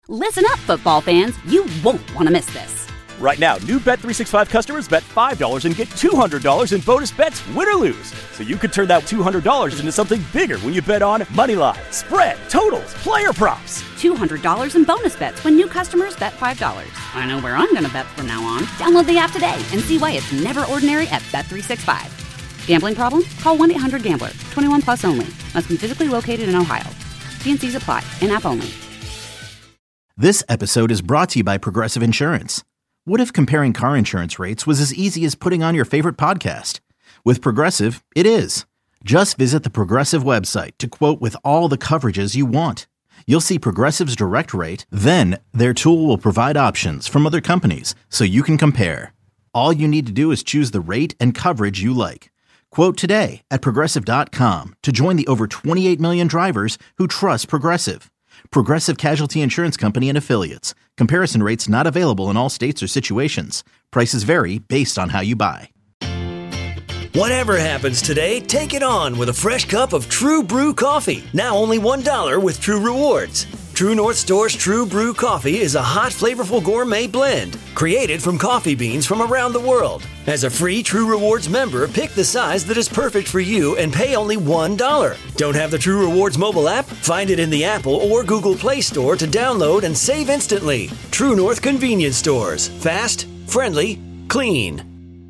Listen up, football fans. You won't want to miss this. Right now, new Bet365 customers bet $5 and get $200 in bonus bets, win or lose. So you could turn that $200 into something bigger when you bet on moneyline, spread, totals, player props. $200 in bonus bets when new customers bet $5. I know where I'm going to bet from now on. Download the app today and see why it's never ordinary at Bet365. Gambling problem? Call 1-800-GAMBLER. 21 plus only. Must be physically located in Ohio. T&Cs apply. In-app only. This episode is brought to you by Progressive Insurance. What if comparing car insurance rates was as easy as putting on your favorite podcast? With Progressive, it is. Just visit the Progressive website to quote with all the coverages you want. You'll see Progressive's direct rate, then their tool will provide options from other companies so you can compare. All you need to do is choose the rate and coverage you like. Quote today at Progressive.com to join the over 28 million drivers who trust Progressive. Progressive Casualty Insurance Company and Affiliates. Comparison rates not available in all states or situations. Prices vary based on how you buy. Whatever happens today, take it on with a fresh cup of True Brew coffee. Now only $1 with True Rewards. True North Store's True Brew coffee is a hot, flavorful gourmet blend created from coffee beans from around the world. As a free True Rewards member, pick the size that is perfect for you and pay only $1. Don't have the True Rewards mobile app? Find it in the Apple or Google Play Store to download and save instantly. True North Convenience Stores. Fast, friendly, clean.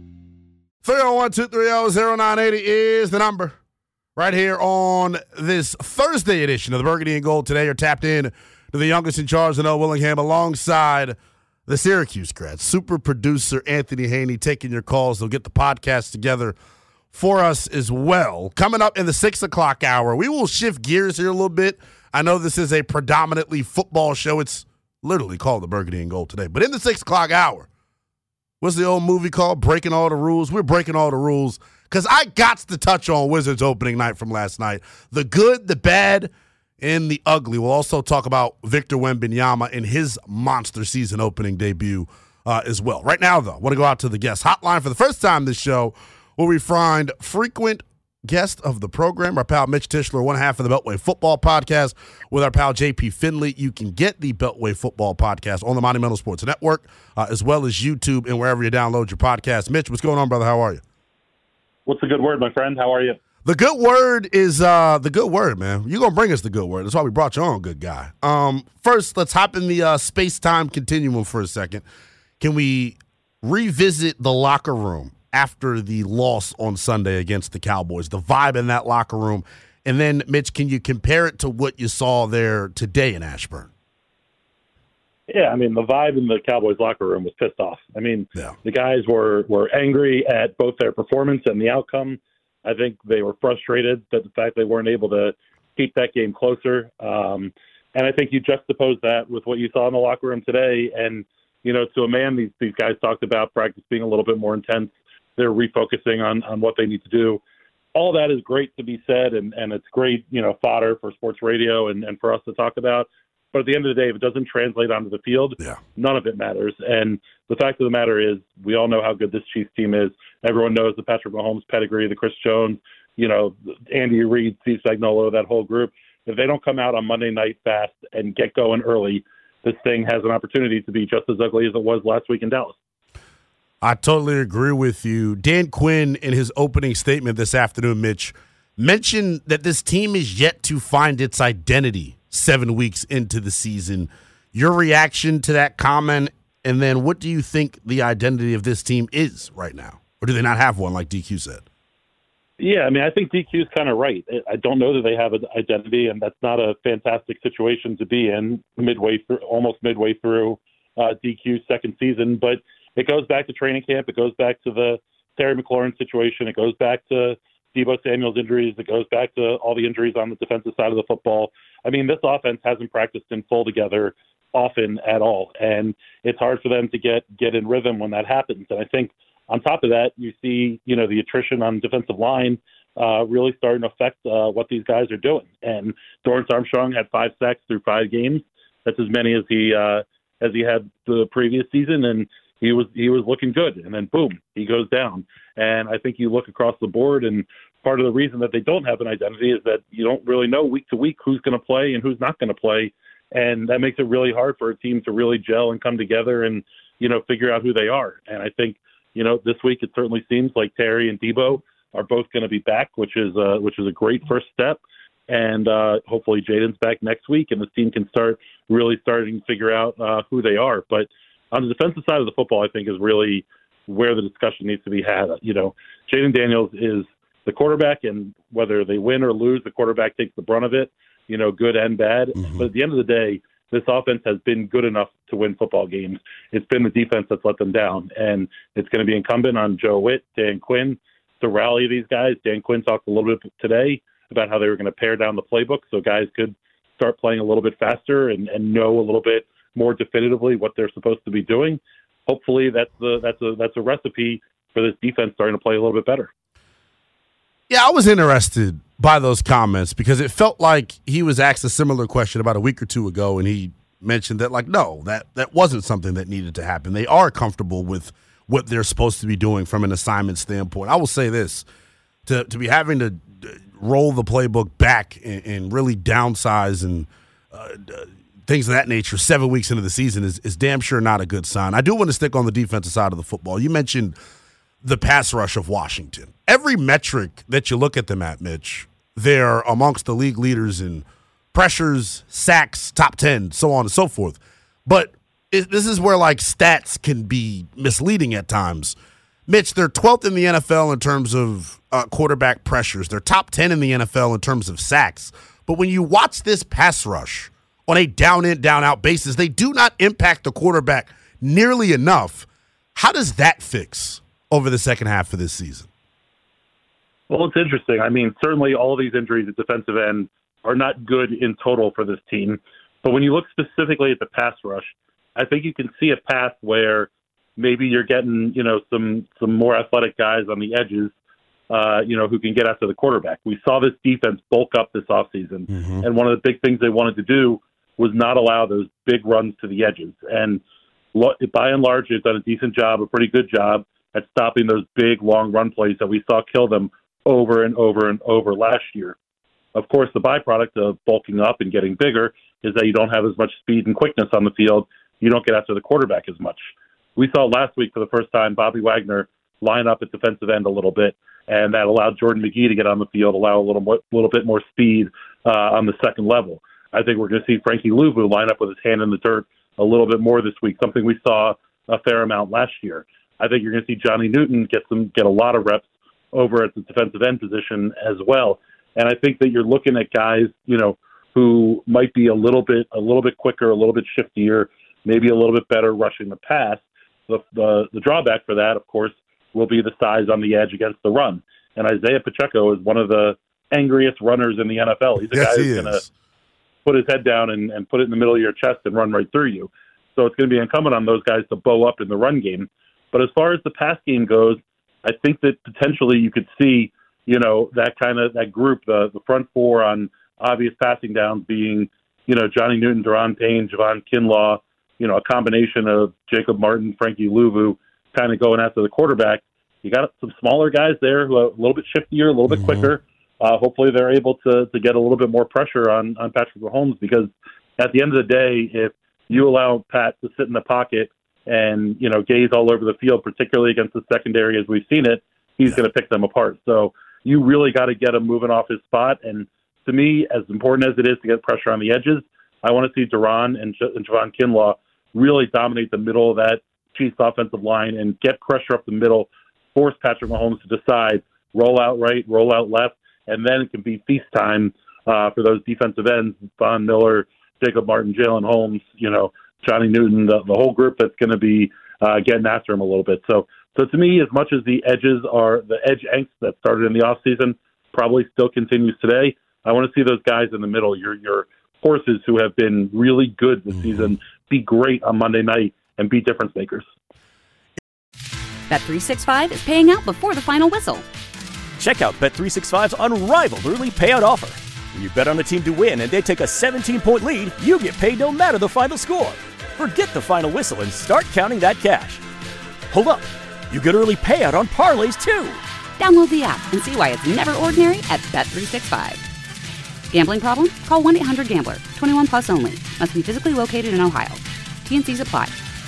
301-230-0980 is the number. Right here on this Thursday edition of the Burgundy and Gold Today, you're tapped in to the youngest in charge of Noah Willingham alongside the Syracuse grad, super producer Anthony Haney, taking your calls. They'll get the podcast together for us as well. Coming up in the 6 o'clock hour, we will shift gears here a little bit. I know this is a predominantly football show. It's literally called the Burgundy and Gold Today. But in the 6 o'clock hour, what's the old movie called? Breaking All the Rules. We're breaking all the rules because I got to touch on Wizards opening night from last night. The good, the bad, and the ugly. We'll also talk about Victor Wembanyama and his monster season opening debut as well. Right now, though, I want to go out to the guest hotline for the first time this show, where we find frequent guest of the program, our pal Mitch Tischler, one half of the Beltway Football Podcast, with our pal JP Finley. You can get the Beltway Football Podcast on the Monumental Sports Network, as well as YouTube and wherever you download your podcast. Mitch, what's going on, brother? How are you? What's the good word, my friend? How are you? The good word is the good word, man. You're going to bring us the good word. That's why we brought you on, good guy. First, let's hop in the space-time continuum for a second. Can we revisit the locker room after the loss on Sunday against the Cowboys, the vibe in that locker room? And then, Mitch, can you compare it to what you saw there today in Ashburn? Yeah, I mean, the vibe in the Cowboys locker room was pissed off. I mean, The guys were angry at both their performance and the outcome. I think they were frustrated that the fact they weren't able to keep that game closer. And I think you juxtapose that with what you saw in the locker room today. And, you know, to a man, these guys talked about practice being a little bit more intense. They're refocusing on what they need to do. All that is great to be said, and it's great, you know, fodder for sports radio and for us to talk about. But at the end of the day, if it doesn't translate onto the field, none of it matters. And the fact of the matter is, we all know how good this Chiefs team is. Everyone knows the Patrick Mahomes pedigree, the Chris Jones, you know, Andy Reid, Steve Spagnuolo, that whole group. If they don't come out on Monday night fast and get going early, this thing has an opportunity to be just as ugly as it was last week in Dallas. I totally agree with you. Dan Quinn, in his opening statement this afternoon, Mitch, mentioned that this team is yet to find its identity 7 weeks into the season. Your reaction to that comment, and then what do you think the identity of this team is right now? Or do they not have one, like DQ said? Yeah, I mean, I think DQ's kind of right. I don't know that they have an identity, and that's not a fantastic situation to be in almost midway through DQ's second season. But it goes back to training camp. It goes back to the Terry McLaurin situation. It goes back to Deebo Samuel's injuries. It goes back to all the injuries on the defensive side of the football. I mean, this offense hasn't practiced in full together often at all, and it's hard for them to get in rhythm when that happens. And I think on top of that, you see, you know, the attrition on defensive line really starting to affect what these guys are doing. And Dorrance Armstrong had 5 sacks through 5 games. That's as many as he had the previous season, and he was looking good. And then boom, he goes down. And I think you look across the board, and part of the reason that they don't have an identity is that you don't really know week to week who's going to play and who's not going to play. And that makes it really hard for a team to really gel and come together and, figure out who they are. And I think, this week it certainly seems like Terry and Debo are both going to be back, which is a great first step. And hopefully Jaden's back next week and the team can starting to figure out who they are. But on the defensive side of the football, I think is really where the discussion needs to be had. Jaden Daniels is the quarterback, and whether they win or lose, the quarterback takes the brunt of it, good and bad. Mm-hmm. But at the end of the day, this offense has been good enough to win football games. It's been the defense that's let them down, and it's going to be incumbent on Joe Witt, Dan Quinn, to rally these guys. Dan Quinn talked a little bit today about how they were going to pare down the playbook so guys could start playing a little bit faster and know a little bit more definitively what they're supposed to be doing. Hopefully that's a recipe for this defense starting to play a little bit better. Yeah, I was interested by those comments because it felt like he was asked a similar question about a week or two ago, and he mentioned that, no, that wasn't something that needed to happen. They are comfortable with what they're supposed to be doing from an assignment standpoint. I will say this, to be having to roll the playbook back and really downsize and things of that nature 7 weeks into the season is damn sure not a good sign. I do want to stick on the defensive side of the football. You mentioned the pass rush of Washington. Every metric that you look at them at, Mitch, they're amongst the league leaders in pressures, sacks, top 10, so on and so forth. But this is where, stats can be misleading at times. Mitch, they're 12th in the NFL in terms of quarterback pressures. They're top 10 in the NFL in terms of sacks. But when you watch this pass rush on a down-in, down-out basis, they do not impact the quarterback nearly enough. How does that fix over the second half of this season? Well, it's interesting. I mean, certainly all of these injuries at defensive end are not good in total for this team. But when you look specifically at the pass rush, I think you can see a path where maybe you're getting, some more athletic guys on the edges, who can get after the quarterback. We saw this defense bulk up this offseason. Mm-hmm. And one of the big things they wanted to do was not allow those big runs to the edges. And by and large, they've done a decent job, a pretty good job at stopping those big, long run plays that we saw kill them over and over and over last year. Of course, the byproduct of bulking up and getting bigger is that you don't have as much speed and quickness on the field. You don't get after the quarterback as much. We saw last week for the first time Bobby Wagner line up at defensive end a little bit, and that allowed Jordan McGee to get on the field, allow a little bit more speed on the second level. I think we're going to see Frankie Louvu line up with his hand in the dirt a little bit more this week, something we saw a fair amount last year. I think you're going to see Johnny Newton get a lot of reps over at the defensive end position as well. And I think that you're looking at guys, who might be a little bit quicker, a little bit shiftier, maybe a little bit better rushing the pass. The drawback for that, of course, will be the size on the edge against the run. And Isaiah Pacheco is one of the angriest runners in the NFL. He's a guy who's going to put his head down and put it in the middle of your chest and run right through you. So it's going to be incumbent on those guys to bow up in the run game. But as far as the pass game goes, I think that potentially you could see, that group, the front four on obvious passing downs being, Johnny Newton, Daron Payne, Javon Kinlaw, a combination of Jacob Martin, Frankie Louvu, kind of going after the quarterback. You got some smaller guys there who are a little bit shiftier, a little bit quicker. Hopefully they're able to get a little bit more pressure on Patrick Mahomes, because at the end of the day, if you allow Pat to sit in the pocket and, gaze all over the field, particularly against the secondary as we've seen it, he's going to pick them apart. So you really got to get him moving off his spot. And to me, as important as it is to get pressure on the edges, I want to see Daron and Javon Kinlaw really dominate the middle of that Chiefs offensive line and get pressure up the middle, force Patrick Mahomes to decide, roll out right, roll out left, and then it can be feast time for those defensive ends, Von Miller, Jacob Martin, Jalen Holmes, Johnny Newton, the whole group that's going to be getting after him a little bit. So to me, as much as the edge angst that started in the offseason probably still continues today, I want to see those guys in the middle, your horses who have been really good this season, be great on Monday night and be difference makers. Bet365 is paying out before the final whistle. Check out Bet365's unrivaled early payout offer. When you bet on a team to win and they take a 17-point lead, you get paid no matter the final score. Forget the final whistle and start counting that cash. Hold up. You get early payout on parlays, too. Download the app and see why it's never ordinary at Bet365. Gambling problem? Call 1-800-GAMBLER. 21 plus only. Must be physically located in Ohio. T&Cs apply.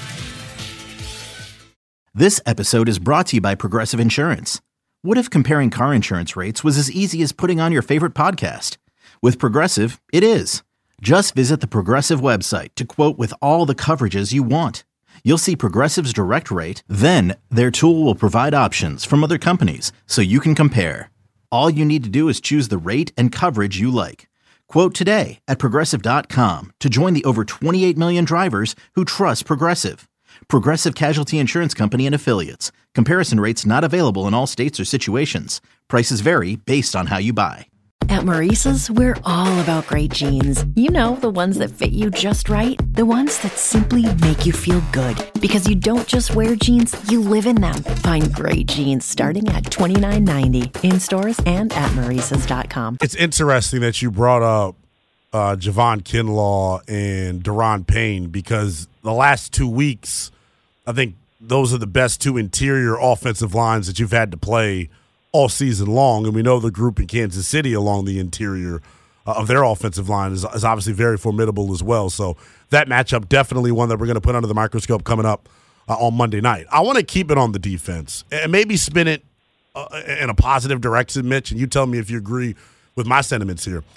This episode is brought to you by Progressive Insurance. What if comparing car insurance rates was as easy as putting on your favorite podcast? With Progressive, it is. Just visit the Progressive website to quote with all the coverages you want. You'll see Progressive's direct rate, then their tool will provide options from other companies so you can compare. All you need to do is choose the rate and coverage you like. Quote today at Progressive.com to join the over 28 million drivers who trust Progressive. Progressive Casualty Insurance Company and Affiliates. Comparison rates not available in all states or situations. Prices vary based on how you buy. At Maurice's, we're all about great jeans. You know, the ones that fit you just right. The ones that simply make you feel good. Because you don't just wear jeans, you live in them. Find great jeans starting at $29.90 in stores and at Maurice's.com. It's interesting that you brought up Javon Kinlaw and Daron Payne because the last 2 weeks, I think those are the best two interior offensive lines that you've had to play all season long, and we know the group in Kansas City along the interior of their offensive line is obviously very formidable as well. So that matchup definitely one that we're going to put under the microscope coming up on Monday night. I want to keep it on the defense and maybe spin it in a positive direction, Mitch, and you tell me if you agree with my sentiments here.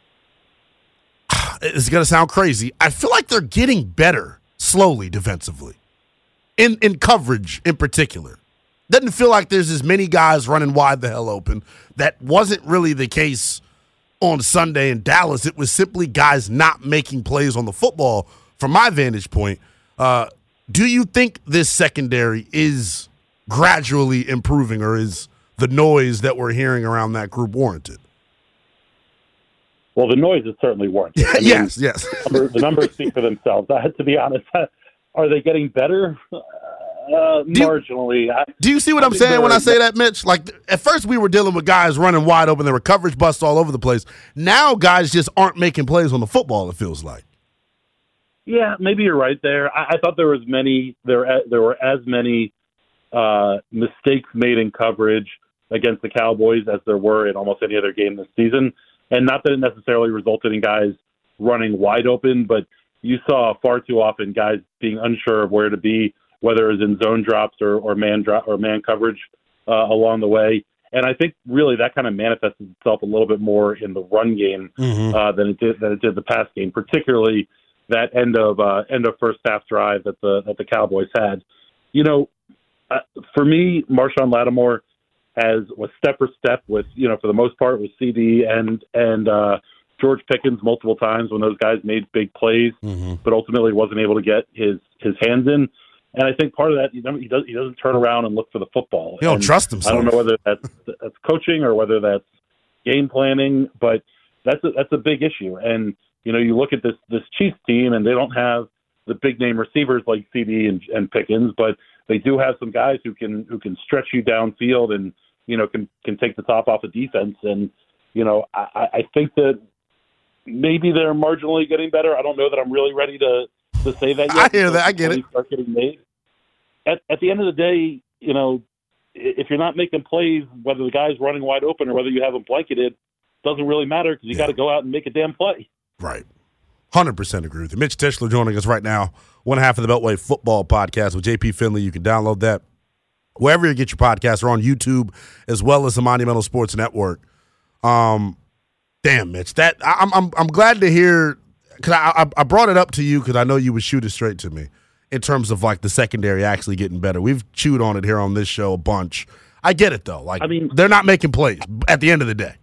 It's going to sound crazy. I feel like they're getting better slowly defensively, in coverage in particular. Doesn't feel like there's as many guys running wide the hell open. That wasn't really the case on Sunday in Dallas. It was simply guys not making plays on the football from my vantage point. Do you think this secondary is gradually improving, or is the noise that we're hearing around that group warranted? Well, the noise is certainly warranted. I mean, yes. The numbers speak for themselves. To be honest, are they getting better? Marginally. Do you see what I'm saying when I say that, Mitch? Like, at first we were dealing with guys running wide open. There were coverage busts all over the place. Now guys just aren't making plays on the football, it feels like. Yeah, maybe you're right there. I thought there were as many mistakes made in coverage against the Cowboys as there were in almost any other game this season. And not that it necessarily resulted in guys running wide open, but you saw far too often guys being unsure of where to be, whether it's in zone drops or man coverage along the way. And I think really that kind of manifested itself a little bit more in the run game than it did the pass game, particularly that end of first half drive that the Cowboys had. You know, for me, Marshawn Lattimore was step for step with, for the most part, with CD and George Pickens multiple times when those guys made big plays, but ultimately wasn't able to get his hands in. And I think part of that, he doesn't turn around and look for the football. He don't trust himself. I don't know whether that's coaching or whether that's game planning, but that's a big issue. And you look at this Chiefs team, and they don't have the big name receivers like CD and Pickens, but they do have some guys who can stretch you downfield and can take the top off of defense. And I think that maybe they're marginally getting better. I don't know that I'm really ready to say that yet. I hear that. I get it. Start getting made. At the end of the day, if you're not making plays, whether the guy's running wide open or whether you have him blanketed, doesn't really matter because you got to go out and make a damn play. Right. 100% agree with you. Mitch Tischler joining us right now. One half of the Beltway Football Podcast with JP Finley. You can download that wherever you get your podcasts, or on YouTube as well as the Monumental Sports Network. Damn, Mitch, that I'm glad to hear. Because I brought it up to you because I know you would shoot it straight to me in terms of like the secondary actually getting better. We've chewed on it here on this show a bunch. I get it though. They're not making plays at the end of the day.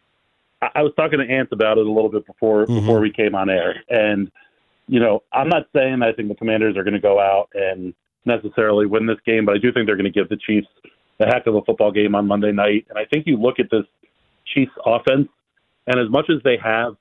I was talking to Ant about it a little bit before we came on air, and I'm not saying I think the Commanders are going to go out and necessarily win this game, but I do think they're going to give the Chiefs a heck of a football game on Monday night. And I think you look at this Chiefs offense, and as much as they have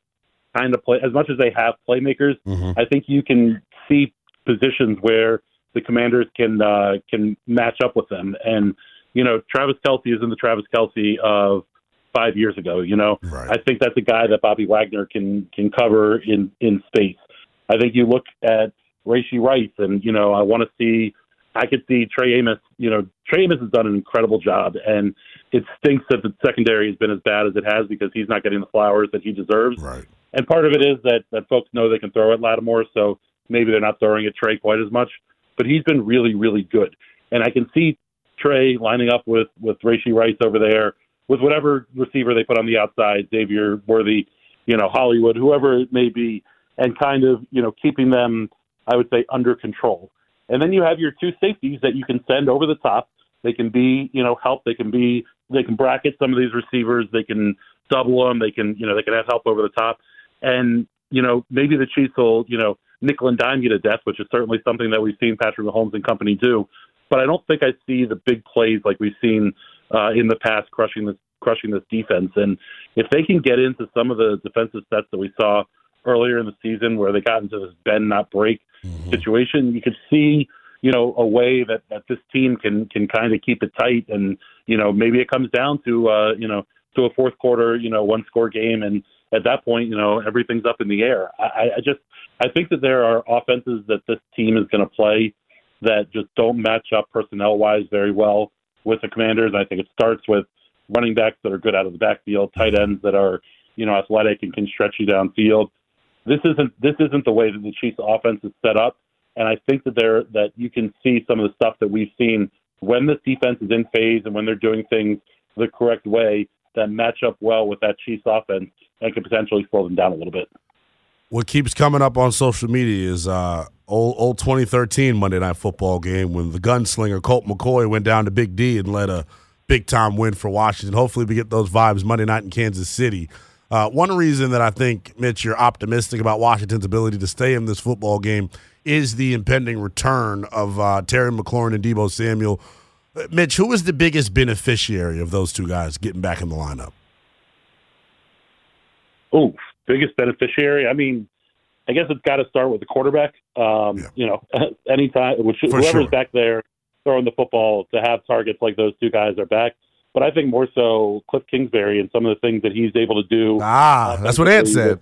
playmakers, I think you can see positions where the Commanders can match up with them. And Travis Kelce isn't the Travis Kelce of 5 years ago. Right. I think that's a guy that Bobby Wagner can cover in space. I think you look at Rashee Rice, and I want to see I could see Trey Amos. Trey Amos has done an incredible job, and it stinks that the secondary has been as bad as it has because he's not getting the flowers that he deserves. Right. And part of it is that folks know they can throw at Lattimore, so maybe they're not throwing at Trey quite as much. But he's been really, really good. And I can see Trey lining up with Rashee Rice over there, with whatever receiver they put on the outside, Xavier Worthy, Hollywood, whoever it may be, and kind of, keeping them, I would say, under control. And then you have your two safeties that you can send over the top. They can be, help. They can bracket some of these receivers. They can double them. They can have help over the top. And, maybe the Chiefs will, nickel and dime you to death, which is certainly something that we've seen Patrick Mahomes and company do. But I don't think I see the big plays like we've seen in the past crushing this defense. And if they can get into some of the defensive sets that we saw earlier in the season where they got into this bend, not break situation, you could see, a way that this team can kind of keep it tight. And, maybe it comes down to, to a fourth quarter, one score game. And at that point, everything's up in the air. I think that there are offenses that this team is going to play that just don't match up personnel-wise very well with the Commanders. I think it starts with running backs that are good out of the backfield, tight ends that are, athletic and can stretch you downfield. This isn't the way that the Chiefs' offense is set up, and I think that you can see some of the stuff that we've seen when this defense is in phase and when they're doing things the correct way that match up well with that Chiefs' offense and can potentially slow them down a little bit. What keeps coming up on social media is old 2013 Monday Night Football game when the gunslinger Colt McCoy went down to Big D and led a big-time win for Washington. Hopefully we get those vibes Monday night in Kansas City. One reason that I think, Mitch, you're optimistic about Washington's ability to stay in this football game is the impending return of Terry McLaurin and Deebo Samuel. Mitch, who is the biggest beneficiary of those two guys getting back in the lineup? Oh, biggest beneficiary? I mean, I guess it's got to start with the quarterback. Anytime, whoever's back there throwing the football to have targets like those two guys are back. But I think more so Cliff Kingsbury and some of the things that he's able to do. That's what Ant said.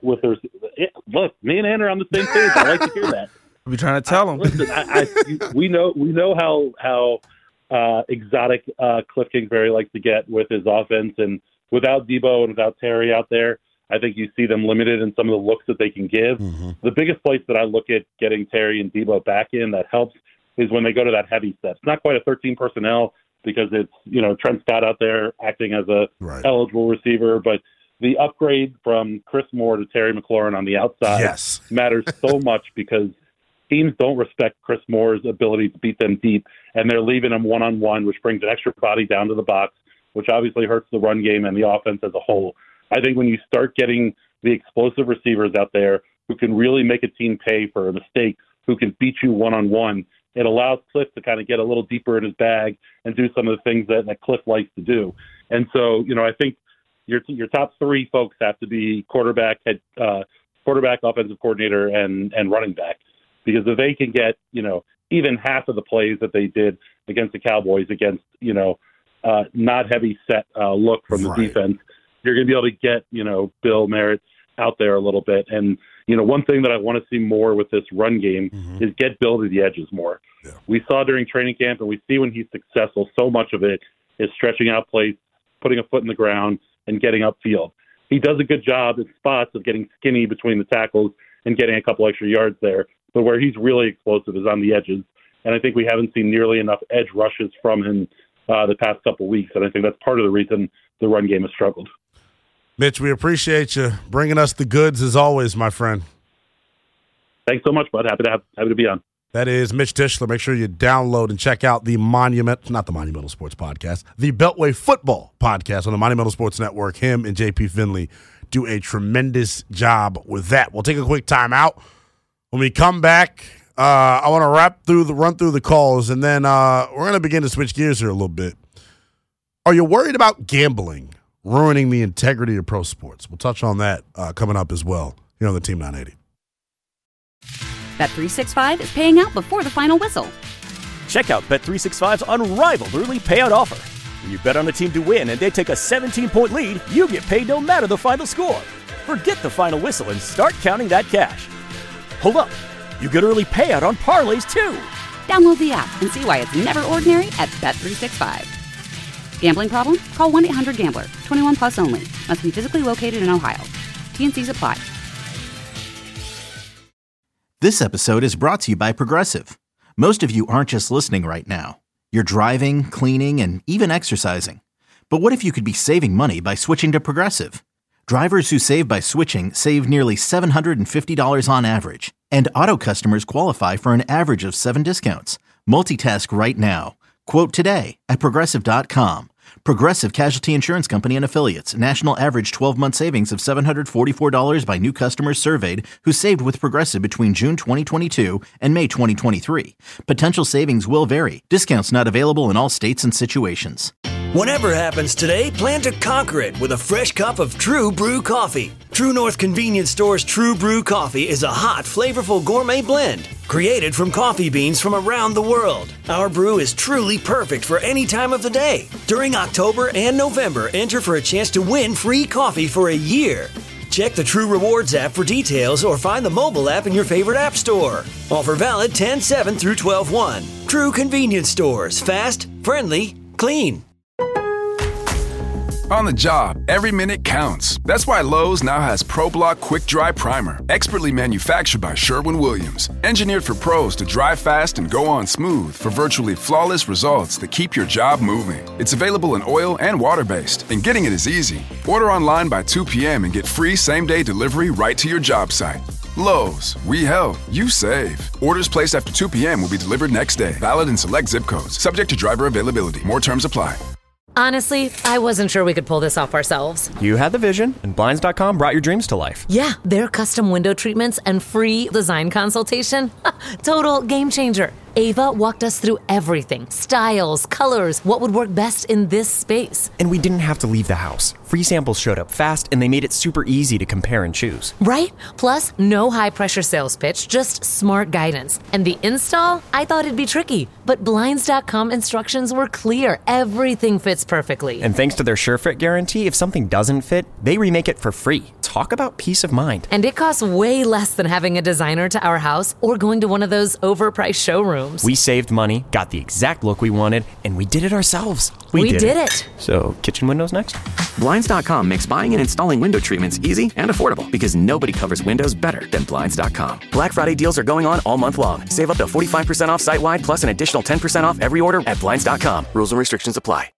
Look, me and Ant are on the same page. I like to hear that. We're trying to tell him. Listen, we know how exotic Cliff Kingsbury likes to get with his offense, and without Deebo and without Terry out there, I think you see them limited in some of the looks that they can give. Mm-hmm. The biggest place that I look at getting Terry and Deebo back in that helps is when they go to that heavy set. It's not quite a 13 personnel because it's, Trent Scott out there acting as a eligible receiver, but the upgrade from Chris Moore to Terry McLaurin on the outside matters so much because teams don't respect Chris Moore's ability to beat them deep, and they're leaving him one-on-one, which brings an extra body down to the box, which obviously hurts the run game and the offense as a whole. I think when you start getting the explosive receivers out there who can really make a team pay for a mistake, who can beat you one-on-one, it allows Cliff to kind of get a little deeper in his bag and do some of the things that Cliff likes to do. And so, I think your top three folks have to be quarterback, offensive coordinator, and running back. Because if they can get, even half of the plays that they did against the Cowboys against, not heavy set look from the defense, you're going to be able to get, Bill Merritt out there a little bit. And, one thing that I want to see more with this run game is get Bill to the edges more. Yeah. We saw during training camp, and we see when he's successful, so much of it is stretching out plays, putting a foot in the ground, and getting upfield. He does a good job in spots of getting skinny between the tackles and getting a couple extra yards there. But where he's really explosive is on the edges. And I think we haven't seen nearly enough edge rushes from him the past couple of weeks. And I think that's part of the reason the run game has struggled. Mitch, we appreciate you bringing us the goods as always, my friend. Thanks so much, bud. Happy to be on. That is Mitch Tischler. Make sure you download and check out the Monumental Sports Podcast, the Beltway Football Podcast on the Monumental Sports Network. Him and JP Finley do a tremendous job with that. We'll take a quick time out. When we come back, I want to run through the calls, and then we're going to begin to switch gears here a little bit. Are you worried about gambling ruining the integrity of pro sports? We'll touch on that coming up as well here on the Team 980. Bet365 is paying out before the final whistle. Check out Bet365's unrivaled early payout offer. When you bet on a team to win and they take a 17-point lead, you get paid no matter the final score. Forget the final whistle and start counting that cash. Hold up. You get early payout on parlays, too. Download the app and see why it's never ordinary at Bet365. Gambling problem? Call 1-800-GAMBLER. 21 plus only. Must be physically located in Ohio. T&Cs apply. This episode is brought to you by Progressive. Most of you aren't just listening right now. You're driving, cleaning, and even exercising. But what if you could be saving money by switching to Progressive? Drivers who save by switching save nearly $750 on average. And auto customers qualify for an average of 7 discounts. Multitask right now. Quote today at Progressive.com. Progressive Casualty Insurance Company and Affiliates. National average 12-month savings of $744 by new customers surveyed who saved with Progressive between June 2022 and May 2023. Potential savings will vary. Discounts not available in all states and situations. Whatever happens today, plan to conquer it with a fresh cup of True Brew coffee. True North Convenience Store's True Brew coffee is a hot, flavorful gourmet blend created from coffee beans from around the world. Our brew is truly perfect for any time of the day. During October and November, enter for a chance to win free coffee for a year. Check the True Rewards app for details or find the mobile app in your favorite app store. Offer valid 10/7 through 12/1. True Convenience Stores. Fast, friendly, clean. On the job, every minute counts. That's why Lowe's now has ProBlock Quick Dry Primer, expertly manufactured by Sherwin-Williams. Engineered for pros to dry fast and go on smooth for virtually flawless results that keep your job moving. It's available in oil and water-based, and getting it is easy. Order online by 2 p.m. and get free same-day delivery right to your job site. Lowe's, we help, you save. Orders placed after 2 p.m. will be delivered next day. Valid in select zip codes. Subject to driver availability. More terms apply. Honestly, I wasn't sure we could pull this off ourselves. You had the vision, and Blinds.com brought your dreams to life. Yeah, their custom window treatments and free design consultation. Total game changer. Ava walked us through everything. Styles, colors, what would work best in this space. And we didn't have to leave the house. Free samples showed up fast, and they made it super easy to compare and choose. Right? Plus, no high-pressure sales pitch, just smart guidance. And the install? I thought it'd be tricky, but Blinds.com instructions were clear. Everything fits perfectly. And thanks to their SureFit guarantee, if something doesn't fit, they remake it for free. Talk about peace of mind. And it costs way less than having a designer to our house or going to one of those overpriced showrooms. We saved money, got the exact look we wanted, and we did it ourselves. We did it. So, kitchen windows next? Blinds.com makes buying and installing window treatments easy and affordable because nobody covers windows better than Blinds.com. Black Friday deals are going on all month long. Save up to 45% off site-wide plus an additional 10% off every order at Blinds.com. Rules and restrictions apply.